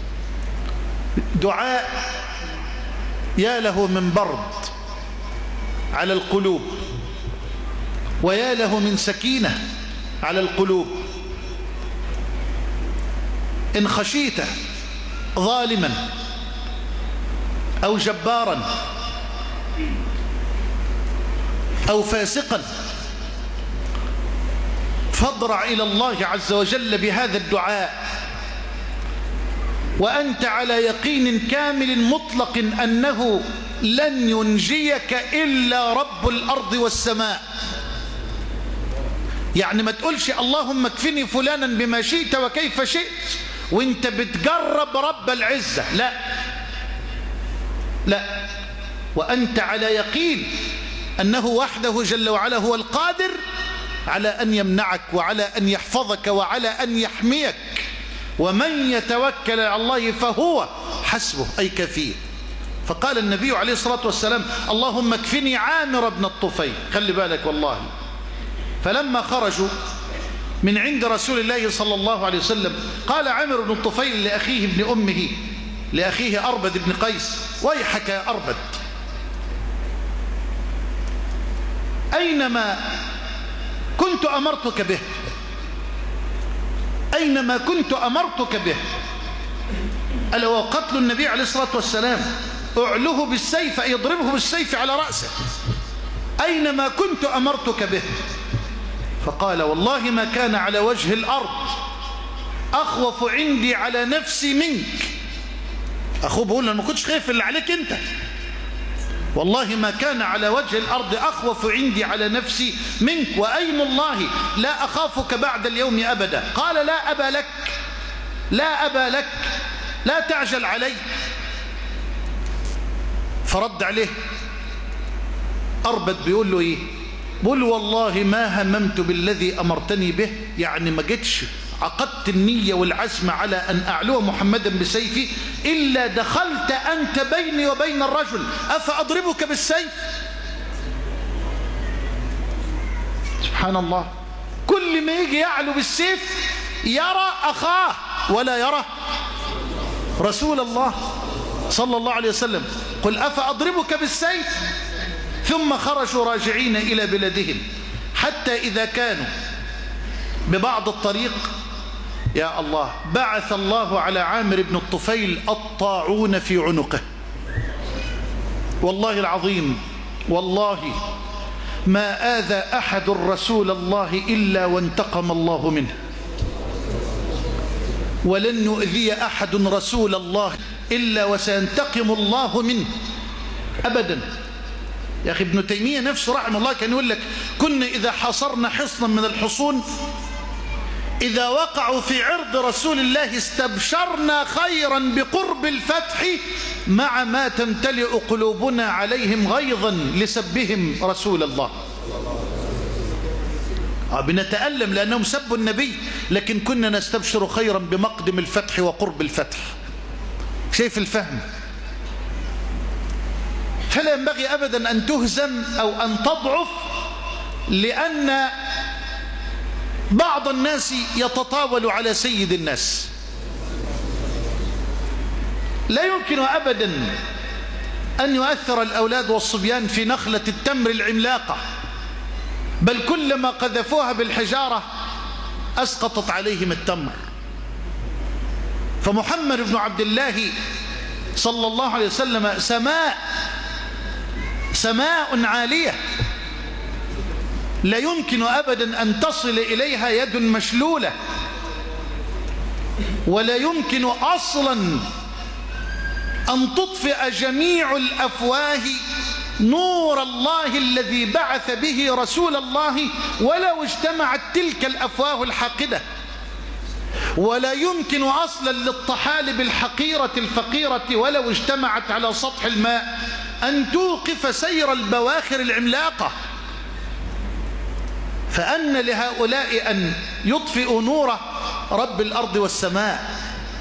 دعاء يا له من برد على القلوب، ويا له من سكينة على القلوب. إن خشيت ظالما أو جبارا أو فاسقا فاضرع إلى الله عز وجل بهذا الدعاء، وأنت على يقين كامل مطلق أنه لن ينجيك إلا رب الأرض والسماء. يعني ما تقولش اللهم اكفني فلانا بما شئت وكيف شئت وانت بتجرب رب العزة، لا لا، وأنت على يقين أنه وحده جل وعلا هو القادر على أن يمنعك وعلى أن يحفظك وعلى أن يحميك. ومن يتوكل على الله فهو حسبه، أي كفيه. فقال النبي عليه الصلاة والسلام: اللهم اكفني عامر بن الطفيل. خلي بالك والله. فلما خرجوا من عند رسول الله صلى الله عليه وسلم قال عامر بن الطفيل لأخيه ابن أمه، لأخيه أربد بن قيس: ويحك يا أربد، أينما كنت أمرتك به، أينما كنت أمرتك به، ألا وقتل النبي عليه الصلاة والسلام، أعله بالسيف، أي يضربه بالسيف على رأسه، أينما كنت أمرتك به. فقال: والله ما كان على وجه الأرض أخوف عندي على نفسي منك. أخوه بقول له: ما كنتش خايف اللي عليك أنت، والله ما كان على وجه الأرض أخوف عندي على نفسي منك، وأيم الله لا أخافك بعد اليوم أبدا. قال: لا أبا لك، لا أبا لك، لا تعجل علي. فرد عليه أربد بيقول له إيه؟ بيقول له: والله ما هممت بالذي أمرتني به، يعني ما جتش عقدت النية والعزم على أن أعلو محمدا بسيفي إلا دخلت أنت بيني وبين الرجل، أفأضربك بالسيف؟ سبحان الله. كل ما يجي يعلو بالسيف يرى أخاه ولا يرى رسول الله صلى الله عليه وسلم. قل أفأضربك بالسيف؟ ثم خرجوا راجعين إلى بلادهم، حتى إذا كانوا ببعض الطريق، يا الله، بعث الله على عامر بن الطفيل الطاعون في عنقه. والله العظيم، والله ما آذى أحد رسول الله إلا وانتقم الله منه، ولن يؤذي أحد رسول الله إلا وسينتقم الله منه أبدا. يا أخي ابن تيمية نفسه رحمه الله كان يقول لك: كنا إذا حصرنا حصنا من الحصون إذا وقعوا في عرض رسول الله استبشرنا خيرا بقرب الفتح، مع ما تمتلئ قلوبنا عليهم غيظا لسبهم رسول الله. بنتألم لأنهم سبوا النبي، لكن كنا نستبشر خيرا بمقدم الفتح وقرب الفتح. شايف الفهم؟ فلا ينبغي أبدا أن تهزم أو أن تضعف، لأن بعض الناس يتطاول على سيد الناس. لا يمكن أبدا أن يؤثر الأولاد والصبيان في نخلة التمر العملاقة، بل كلما قذفوها بالحجارة أسقطت عليهم التمر. فمحمد بن عبد الله صلى الله عليه وسلم سماء سماء عالية لا يمكن أبدا أن تصل إليها يد مشلولة، ولا يمكن أصلا أن تطفئ جميع الأفواه نور الله الذي بعث به رسول الله ولو اجتمعت تلك الأفواه الحاقدة. ولا يمكن أصلا للطحالب الحقيرة الفقيرة ولو اجتمعت على سطح الماء أن توقف سير البواخر العملاقة. فأن لهؤلاء أن يطفئوا نور رب الأرض والسماء.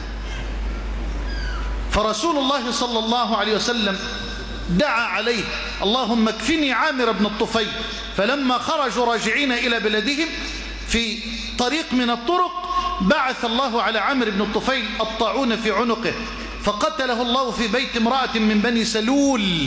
فرسول الله صلى الله عليه وسلم دعا عليه: اللهم اكفني عامر بن الطفيل. فلما خرجوا راجعين إلى بلدهم في طريق من الطرق بعث الله على عامر بن الطفيل الطاعون في عنقه، فقتله الله في بيت امرأة من بني سلول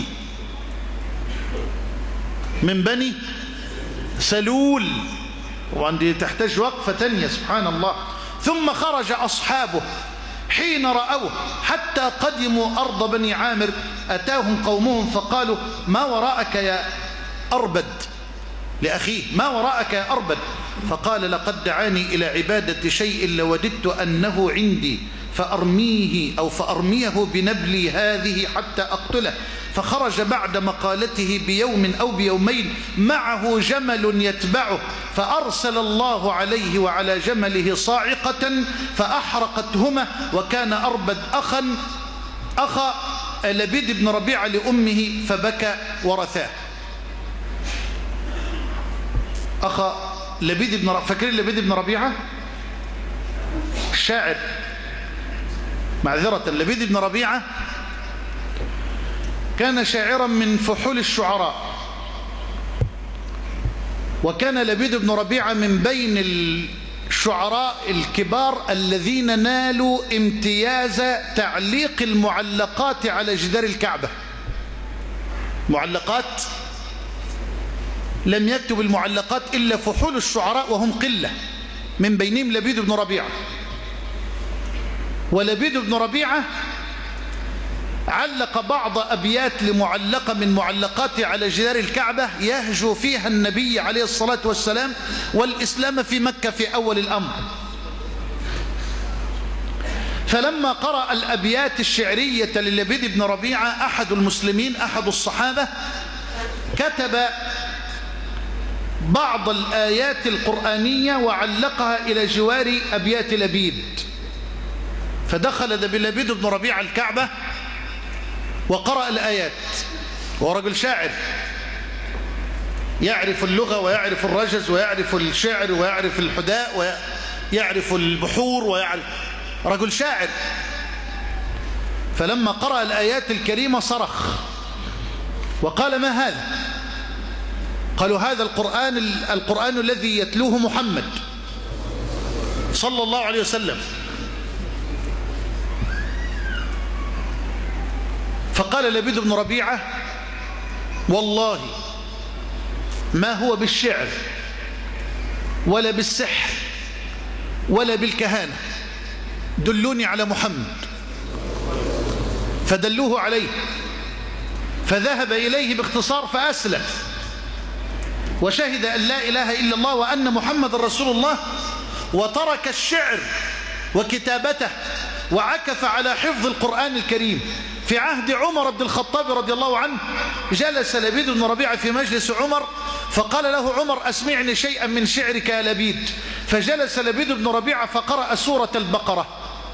من بني سلول، وعندي تحتاج وقفة تانية سبحان الله. ثم خرج أصحابه حين رأوه حتى قدموا أرض بني عامر، أتاهم قومهم فقالوا: ما وراءك يا أربد، لأخيه: ما وراءك يا أربد؟ فقال: لقد دعاني إلى عبادة شيء لوددت أنه عندي فأرميه أو فأرميه بنبلي هذه حتى أقتله. فخرج بعد مقالته بيوم أو بيومين معه جمل يتبعه، فأرسل الله عليه وعلى جمله صاعقة فأحرقتهما. وكان أربد أخا أخا لبيد بن ربيعة لأمه فبكى ورثاه. أخا لبيد بن ربيعة، فاكرين لبيد بن ربيعة الشاعر؟ معذرة، لبيد بن ربيعة كان شاعرا من فحول الشعراء، وكان لبيد بن ربيعة من بين الشعراء الكبار الذين نالوا امتياز تعليق المعلقات على جدار الكعبة. معلقات لم يكتب المعلقات إلا فحول الشعراء وهم قلة، من بينهم لبيد بن ربيعة. ولبيد بن ربيعة علق بعض أبيات لمعلقة من معلقاته على جدار الكعبة يهجو فيها النبي عليه الصلاة والسلام والإسلام في مكة في أول الأمر. فلما قرأ الأبيات الشعرية للبيد بن ربيعة أحد المسلمين أحد الصحابة كتب بعض الآيات القرآنية وعلقها إلى جوار أبيات لبيد. فدخل لبيد بن ربيعة الكعبة وقرأ الآيات، وهو رجل شاعر يعرف اللغة ويعرف الرجز ويعرف الشعر ويعرف الحداء ويعرف البحور ويعرف، رجل شاعر. فلما قرأ الآيات الكريمة صرخ وقال: ما هذا؟ قالوا: هذا القرآن القرآن الذي يتلوه محمد صلى الله عليه وسلم. فقال لبيد بن ربيعة: والله ما هو بالشعر ولا بالسحر ولا بالكهانة، دلوني على محمد. فدلوه عليه، فذهب إليه باختصار فأسلم وشهد أن لا إله إلا الله وأن محمد رسول الله، وترك الشعر وكتابته وعكف على حفظ القرآن الكريم. في عهد عمر بن الخطاب رضي الله عنه جلس لبيد بن ربيعة في مجلس عمر فقال له عمر: أسمعني شيئا من شعرك يا لبيد. فجلس لبيد بن ربيعة فقرأ سورة البقرة.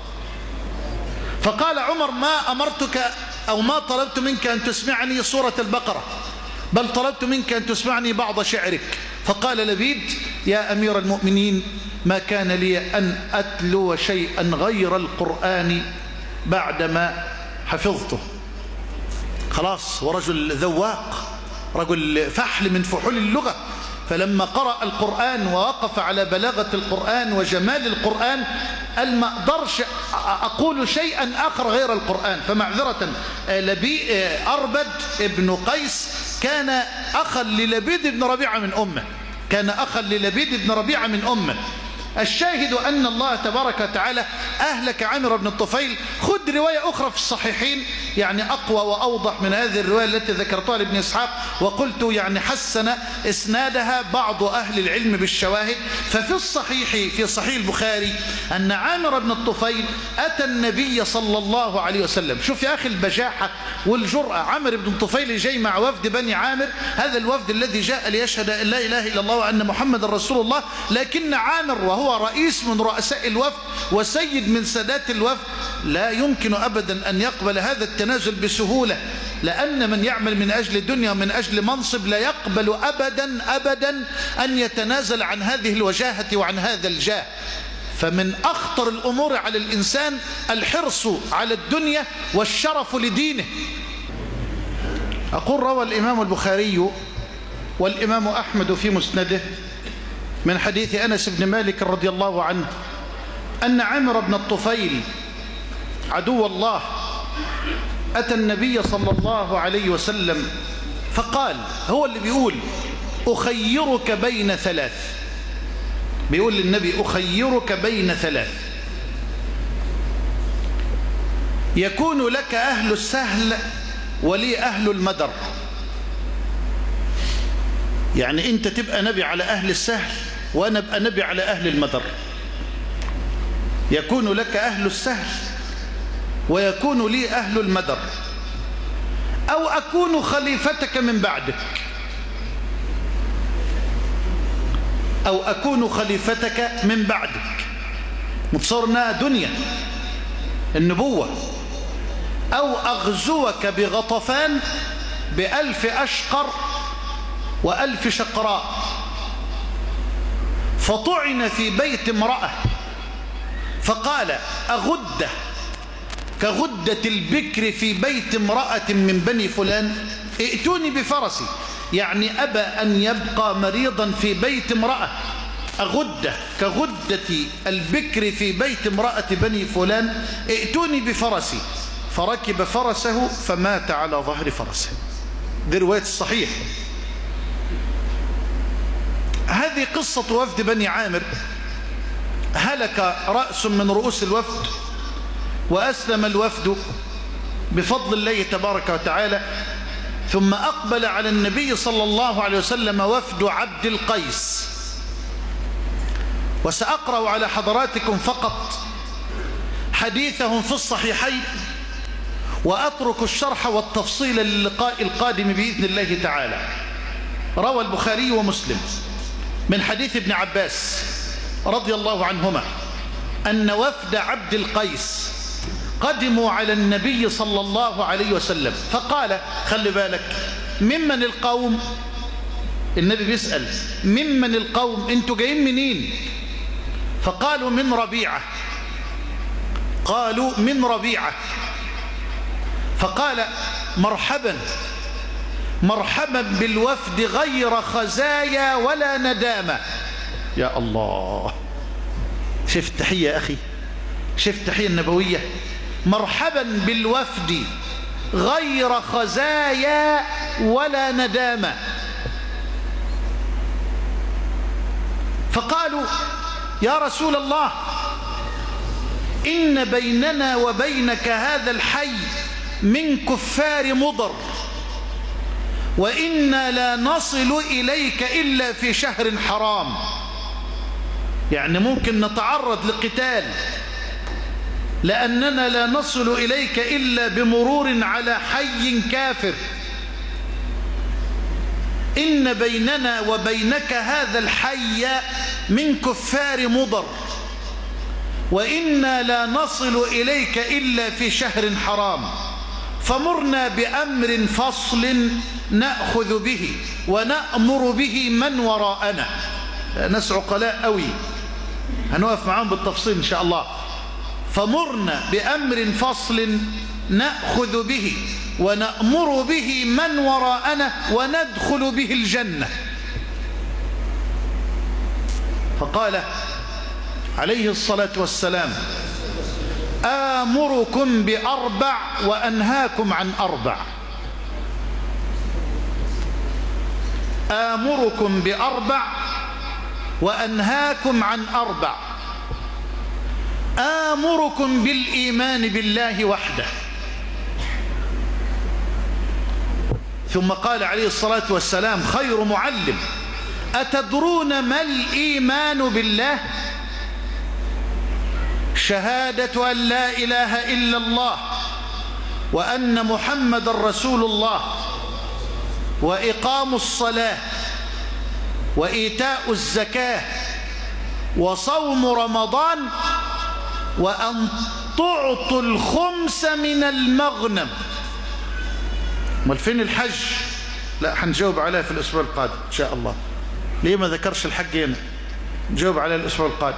فقال عمر: ما أمرتك أو ما طلبت منك أن تسمعني سورة البقرة، بل طلبت منك أن تسمعني بعض شعرك. فقال لبيد: يا أمير المؤمنين، ما كان لي أن أتلو شيئا غير القرآن بعدما حفظته. خلاص، ورجل ذواق، رجل فحل من فحول اللغة. فلما قرأ القرآن ووقف على بلاغة القرآن وجمال القرآن قال ما أقدرش أقول شيئا آخر غير القرآن. فمعذرة، لبي أربد ابن قيس كان أخا للبيد بن ربيعة من أمه، كان أخا للبيد بن ربيعة من أمه. الشاهد أن الله تبارك وتعالى أهلك عامر بن الطفيل. خذ رواية أخرى في الصحيحين يعني أقوى وأوضح من هذه الرواية التي ذكرتها لابن إسحاق، وقلت يعني حسن إسنادها بعض أهل العلم بالشواهد. ففي الصحيح في صحيح البخاري أن عامر بن الطفيل أتى النبي صلى الله عليه وسلم. شوف يا أخي البجاحة والجرأة، عامر بن الطفيل جاي مع وفد بني عامر، هذا الوفد الذي جاء ليشهد أن لا إله إلا الله وأن محمد رسول الله، لكن عامر وهو رئيس من رؤساء الوفد وسيد من سادات الوفد لا يمكن أبدا أن يقبل هذا التنازل بسهولة، لأن من يعمل من أجل الدنيا ومن أجل منصب لا يقبل أبدا أبدا أن يتنازل عن هذه الوجاهة وعن هذا الجاه. فمن أخطر الأمور على الإنسان الحرص على الدنيا والشرف لدينه. أقول روى الإمام البخاري والإمام أحمد في مسنده من حديث أنس بن مالك رضي الله عنه أن عامر بن الطفيل عدو الله أتى النبي صلى الله عليه وسلم فقال، هو اللي بيقول أخيرك بين ثلاث، بيقول للنبي أخيرك بين ثلاث، يكون لك أهل السهل ولي أهل المدر. يعني أنت تبقى نبي على أهل السهل وأنا أبقى نبي على أهل المدر. يكون لك أهل السهل ويكون لي أهل المدر، أو أكون خليفتك من بعدك، أو أكون خليفتك من بعدك، متصورنا دنيا النبوة، أو أغزوك بغطفان بألف أشقر وألف شقراء، فطعن في بيت امرأة فقال أغدة كغدة البكر في بيت امرأة من بني فلان، ائتوني بفرسي. يعني أبى أن يبقى مريضا في بيت امرأة، أغدة كغدة البكر في بيت امرأة بني فلان، ائتوني بفرسي. فركب فرسه فمات على ظهر فرسه. دي رواية الصحيح. هذه قصة وفد بني عامر. هلك رأس من رؤوس الوفد وأسلم الوفد بفضل الله تبارك وتعالى. ثم أقبل على النبي صلى الله عليه وسلم وفد عبد القيس. وسأقرأ على حضراتكم فقط حديثهم في الصحيحين، وأترك الشرح والتفصيل للقاء القادم بإذن الله تعالى. روى البخاري ومسلم من حديث ابن عباس رضي الله عنهما أن وفد عبد القيس قدموا على النبي صلى الله عليه وسلم فقال، خلي بالك، ممن القوم؟ النبي بيسأل ممن القوم، انتوا جايين منين؟ فقالوا من ربيعة. قالوا من ربيعة. فقال مرحبا مرحبا بالوفد غير خزايا ولا ندامة. يا الله، شوف التحية يا أخي، شوف التحية النبوية. مرحبا بالوفد غير خزايا ولا ندامة. فقالوا يا رسول الله إن بيننا وبينك هذا الحي من كفار مضر، وإنا لا نصل إليك إلا في شهر حرام. يعني ممكن نتعرض لقتال لأننا لا نصل إليك إلا بمرور على حي كافر. إن بيننا وبينك هذا الحي من كفار مضر، وإنا لا نصل إليك إلا في شهر حرام، فمرنا بأمر فصل نأخذ به ونأمر به من وراءنا. ناس عقلاء قوي، هنوقف معاهم بالتفصيل إن شاء الله. فمرنا بأمر فصل نأخذ به ونأمر به من وراءنا وندخل به الجنة. فقال عليه الصلاة والسلام: آمركم بأربع وأنهاكم عن أربع. آمركم بأربع وأنهاكم عن أربع. آمركم بالإيمان بالله وحده. ثم قال عليه الصلاة والسلام خير معلم: أتدرون ما الإيمان بالله؟ شهادة أن لا إله إلا الله وأن محمد رسول الله، وإقام الصلاة، وإيتاء الزكاة، وصوم رمضان، وأن تعطوا الخمس من المغنم. امال فين الحج؟ لا، حنجاوب عليها في الأسبوع القادم إن شاء الله. ليه ما ذكرش الحج هنا؟ نجاوب عليها الأسبوع القادم.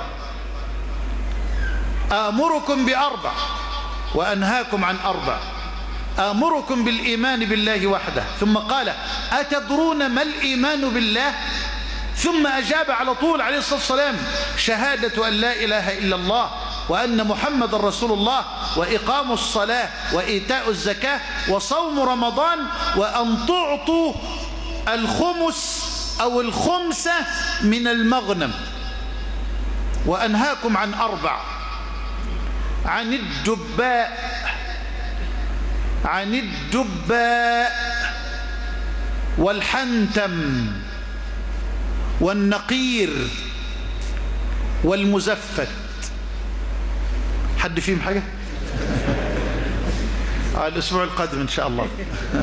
آمركم بأربع وأنهاكم عن أربع. آمركم بالإيمان بالله وحده. ثم قال: أتدرون ما الإيمان بالله؟ ثم أجاب على طول عليه الصلاة والسلام: شهادة أن لا إله إلا الله وأن محمد رسول الله، وإقام الصلاة، وإيتاء الزكاة، وصوم رمضان، وأن تعطوا الخمس أو الخمسة من المغنم. وأنهاكم عن أربع: عن الدباء عن الدباء والحنتم والنقير والمزفت. حد فيهم حاجة؟ آه الأسبوع القادم إن شاء الله.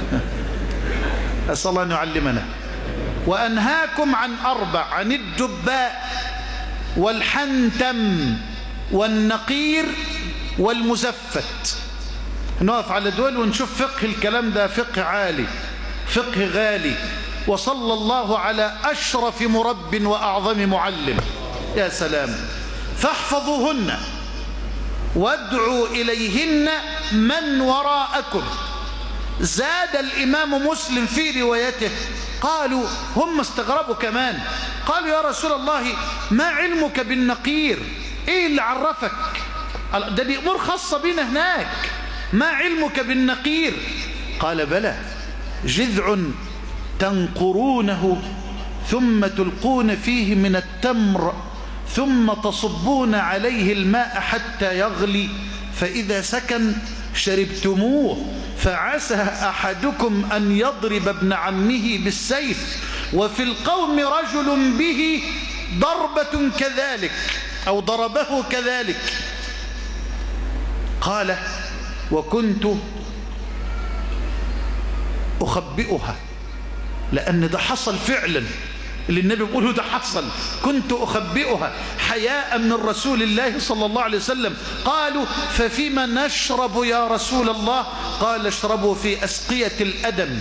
أسأل الله أن يعلمنا. وأنهاكم عن أربع: عن الدباء والحنتم والنقير والمزفت. نقف على دول ونشوف فقه الكلام ده، فقه عالي، فقه غالي. وصلى الله على أشرف مرب وأعظم معلم. يا سلام. فاحفظوهن وادعوا إليهن من وراءكم. زاد الإمام مسلم في روايته، قالوا هم استغربوا كمان، قالوا يا رسول الله ما علمك بالنقير؟ ايه اللي عرفك؟ ده دي امور خاصة بنا هناك. ما علمك بالنقير؟ قال بلى، جذع تنقرونه ثم تلقون فيه من التمر ثم تصبون عليه الماء حتى يغلي، فإذا سكن شربتموه، فعسى أحدكم أن يضرب ابن عمه بالسيف، وفي القوم رجل به ضربة كذلك أو ضربه كذلك. قال وكنت أخبئها، لأن ده حصل فعلا اللي النبي بيقوله، ده حصل. كنت أخبئها حياء من رسول الله صلى الله عليه وسلم. قالوا ففيما نشرب يا رسول الله؟ قال اشربوا في أسقية الأدم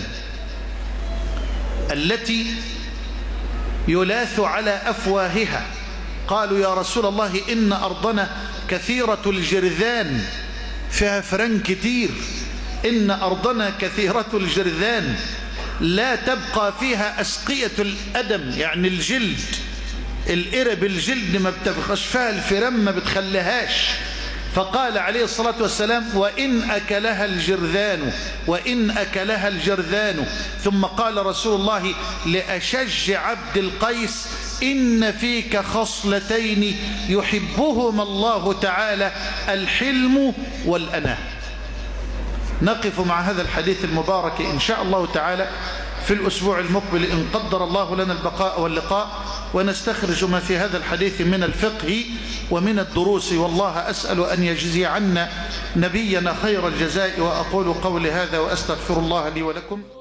التي يلاث على أفواهها. قالوا يا رسول الله إن أرضنا كثيرة الجرذان، فيها فرن كتير. إن أرضنا كثيرة الجرذان لا تبقى فيها أسقية الأدم، يعني الجلد، القرب الجلد ما بتبقاش فيها الفرن، ما بتخليهاش. فقال عليه الصلاة والسلام وإن أكلها الجرذان، وإن أكلها الجرذان. ثم قال رسول الله لأشج عبد القيس إن فيك خصلتين يحبهما الله تعالى، الحلم والأناة. نقف مع هذا الحديث المبارك إن شاء الله تعالى في الأسبوع المقبل إن قدر الله لنا البقاء واللقاء، ونستخرج ما في هذا الحديث من الفقه ومن الدروس. والله أسأل أن يجزي عنا نبينا خير الجزاء. وأقول قولي هذا وأستغفر الله لي ولكم.